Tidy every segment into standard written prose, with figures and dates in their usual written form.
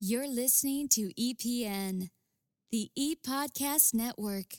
You're listening to EPN, the ePodcast Network.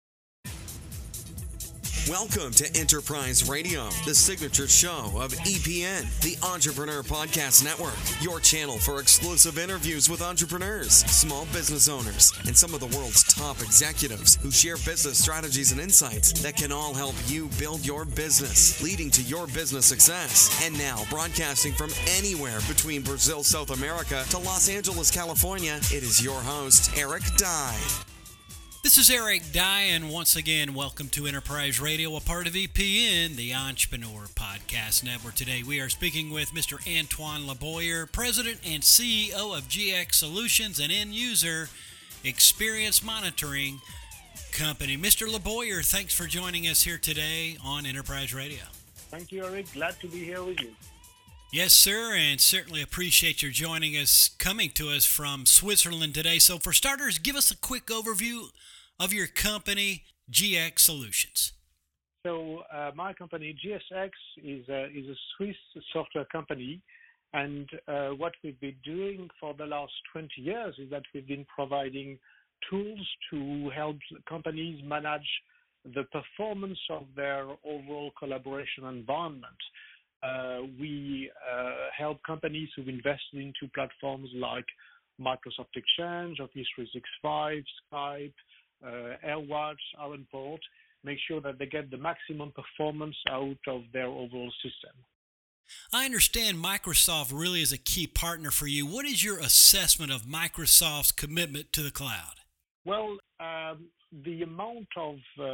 Welcome to Enterprise Radio, the signature show of EPN, the Entrepreneur Podcast Network, your channel for exclusive interviews with entrepreneurs, small business owners, and some of the world's top executives who share business strategies and insights that can all help you build your business, leading to your business success. And now, broadcasting from anywhere between Brazil, South America to Los Angeles, California, it is your host, Eric Dye. This is Eric Dye, and once again, welcome to Enterprise Radio, a part of EPN, the Entrepreneur Podcast Network. Today, we are speaking with Mr. Antoine Laboyer, President and CEO of GX Solutions, an end-user experience monitoring company. Mr. Laboyer, thanks for joining us here today on Enterprise Radio. Thank you, Eric. Glad to be here with you. Yes, sir, and certainly appreciate your joining us, coming to us from Switzerland today. So for starters, give us a quick overview of your company, GX Solutions. So my company, GSX, is a Swiss software company. And what we've been doing for the last 20 years is that we've been providing tools to help companies manage the performance of their overall collaboration environment. We help companies who've invested into platforms like Microsoft Exchange, Office 365, Skype, AirWatch, AirPort, make sure that they get the maximum performance out of their overall system. I understand Microsoft really is a key partner for you. What is your assessment of Microsoft's commitment to the cloud? Well, the amount of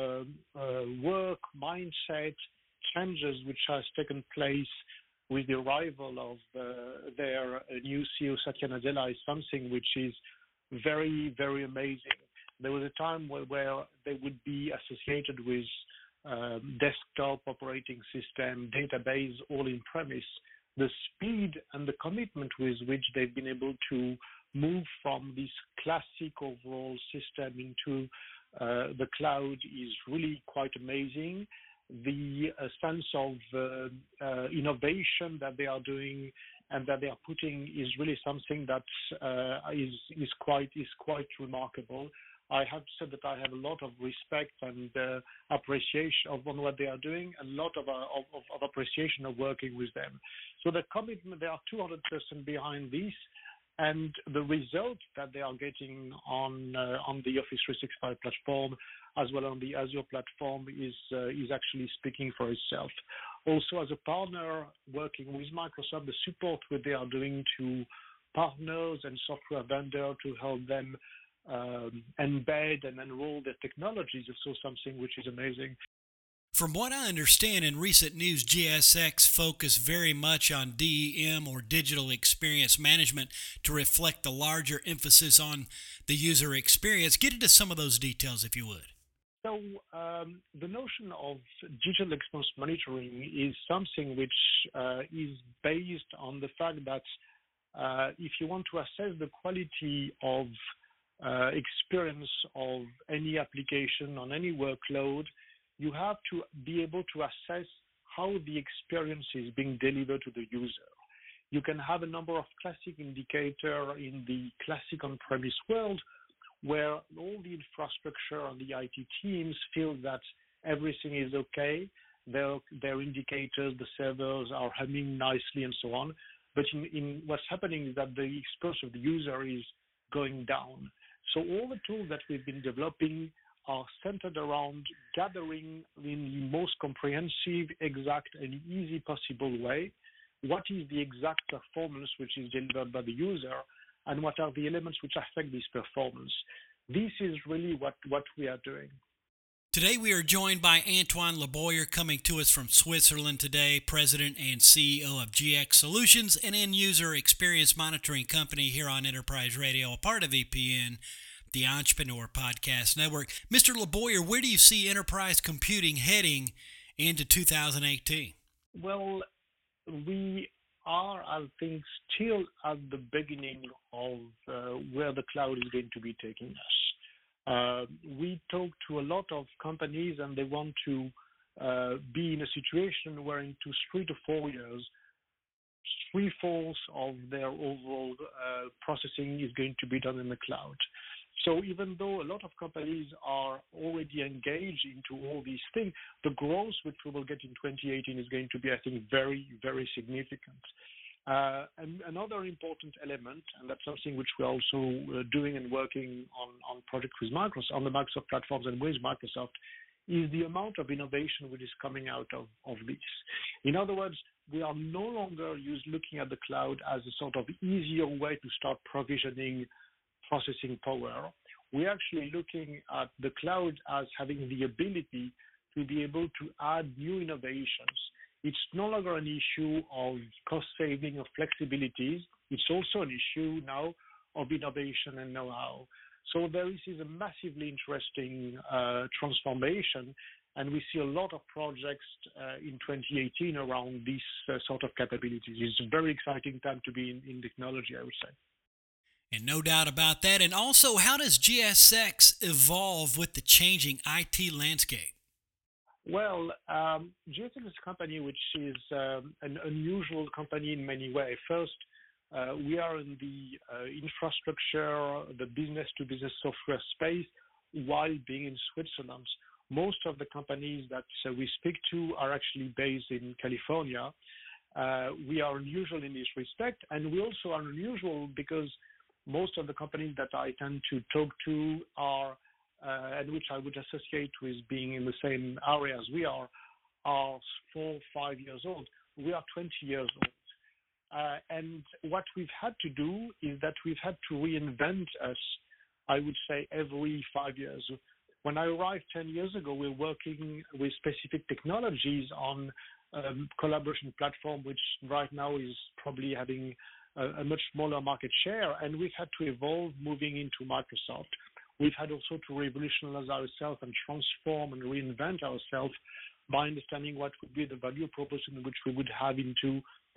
work, mindset, changes which has taken place with the arrival of their new CEO, Satya Nadella, is something which is very, very amazing. There was a time where they would be associated with desktop operating system, database, all in premise. The speed and the commitment with which they've been able to move from this classic overall system into the cloud is really quite amazing. The sense of innovation that they are doing and that they are putting is really something that is quite remarkable. I have to say that I have a lot of respect and appreciation on what they are doing, a lot of appreciation of working with them. So the commitment, they are 200% behind this, and the result that they are getting on the Office 365 platform, as well on the Azure platform, is actually speaking for itself. Also, as a partner working with Microsoft, the support that they are doing to partners and software vendors to help them embed and enroll their technologies is also something which is amazing. From what I understand, in recent news, GSX focused very much on DEM, or digital experience management, to reflect the larger emphasis on the user experience. Get into some of those details, if you would. So the notion of digital experience monitoring is something which is based on the fact that if you want to assess the quality of experience of any application on any workload, you have to be able to assess how the experience is being delivered to the user. You can have a number of classic indicators in the classic on-premise world where all the infrastructure and the IT teams feel that everything is okay, their indicators, the servers are humming nicely and so on. But in what's happening is that the experience of the user is going down. So all the tools that we've been developing are centered around gathering in the most comprehensive, exact, and easy possible way what is the exact performance which is delivered by the user and what are the elements which affect this performance. This is really what we are doing. Today we are joined by Antoine Laboyer, coming to us from Switzerland today, President and CEO of GX Solutions, an end-user experience monitoring company here on Enterprise Radio, a part of EPN, the Entrepreneur Podcast Network. Mr. Laboyer, where do you see enterprise computing heading into 2018? Well, we are, I think, still at the beginning of where the cloud is going to be taking us. We talk to a lot of companies and they want to be in a situation where into 3 to 4 years, 3/4 of their overall processing is going to be done in the cloud. So even though a lot of companies are already engaged into all these things, the growth which we will get in 2018 is going to be, I think, very, very significant. And another important element, and that's something which we're also doing and working on projects with Microsoft, on the Microsoft platforms and with Microsoft, is the amount of innovation which is coming out of this. In other words, we are no longer looking at the cloud as a sort of easier way to start provisioning processing power. We're actually looking at the cloud as having the ability to be able to add new innovations. It's no longer an issue of cost saving or flexibilities. It's also an issue now of innovation and know-how. So there is a massively interesting transformation, and we see a lot of projects in 2018 around these sort of capabilities. It's a very exciting time to be in technology, I would say. And no doubt about that. And also, how does GSX evolve with the changing IT landscape? Well, GSX is a company which is an unusual company in many ways. First, we are in the infrastructure, the business-to-business software space, while being in Switzerland. Most of the companies that we speak to are actually based in California. We are unusual in this respect, and we also are unusual because most of the companies that I tend to talk to are, and which I would associate with being in the same area as we are 4 or 5 years old. We are 20 years old. And what we've had to do is that we've had to reinvent us, I would say, every 5 years. When I arrived 10 years ago, we were working with specific technologies on collaboration platform, which right now is probably having a much smaller market share, and we've had to evolve moving into Microsoft. We've had also to revolutionize ourselves and transform and reinvent ourselves by understanding what would be the value proposition which we would have into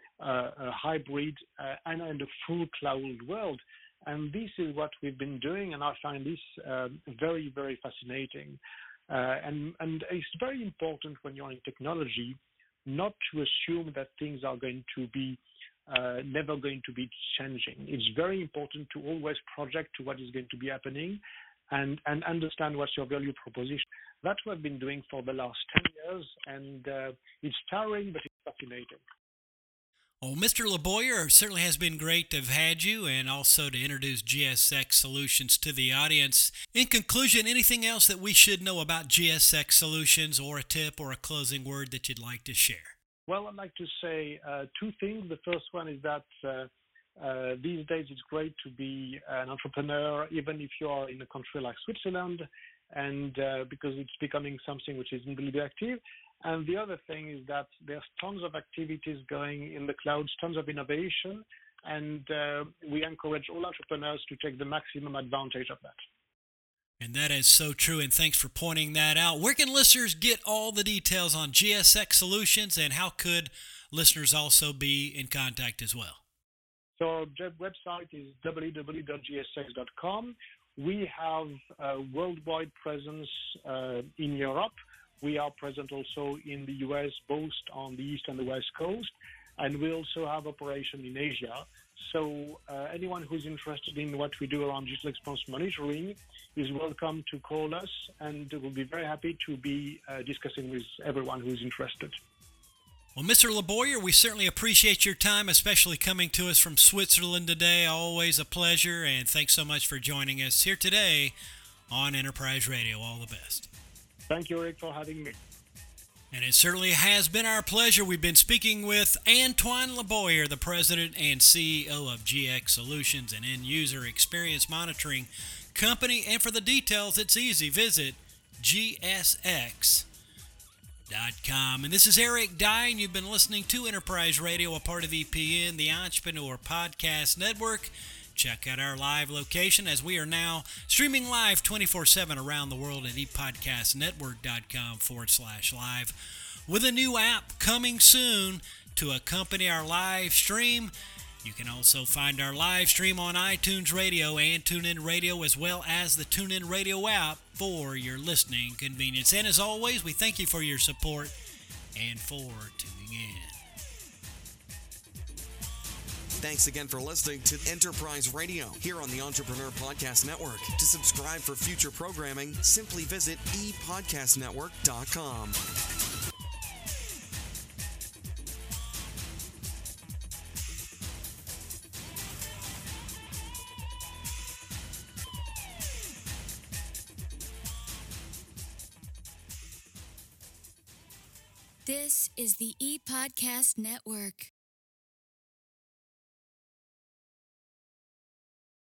a hybrid and a full cloud world. And this is what we've been doing, and I find this very, very fascinating. And it's very important when you're in technology not to assume that things are going to be never going to be changing. It's very important to always project to what is going to be happening and understand what's your value proposition. That's what I've been doing for the last 10 years, and it's tiring, but it's fascinating. Well, Mr. LeBoyer, certainly has been great to have had you and also to introduce GSX Solutions to the audience. In conclusion, anything else that we should know about GSX Solutions, or a tip or a closing word that you'd like to share? Well, I'd like to say two things. The first one is that these days it's great to be an entrepreneur, even if you are in a country like Switzerland, and because it's becoming something which is really active. And the other thing is that there's tons of activities going in the clouds, tons of innovation, and we encourage all entrepreneurs to take the maximum advantage of that. And that is so true, and thanks for pointing that out. Where can listeners get all the details on GSX Solutions, and how could listeners also be in contact as well? So our website is www.gsx.com. We have a worldwide presence in Europe. We are present also in the US, both on the East and the West Coast, and we also have operation in Asia. So anyone who's interested in what we do around digital experience monitoring is welcome to call us, and we'll be very happy to be discussing with everyone who's interested. Well, Mr. LeBoyer, we certainly appreciate your time, especially coming to us from Switzerland today. Always a pleasure, and thanks so much for joining us here today on Enterprise Radio. All the best. Thank you, Eric, for having me. And it certainly has been our pleasure. We've been speaking with Antoine LeBoyer, the president and CEO of GSX Solutions, an end-user experience monitoring company. And for the details, it's easy. Visit GSX.com. And this is Eric Dye, and you've been listening to Enterprise Radio, a part of EPN, the Entrepreneur Podcast Network. Check out our live location, as we are now streaming live 24/7 around the world at epodcastnetwork.com/live, with a new app coming soon to accompany our live stream. You can also find our live stream on iTunes Radio and TuneIn Radio, as well as the TuneIn Radio app for your listening convenience. And as always, we thank you for your support and for tuning in. Thanks again for listening to Enterprise Radio here on the Entrepreneur Podcast Network. To subscribe for future programming, simply visit epodcastnetwork.com. This is the ePodcast Network.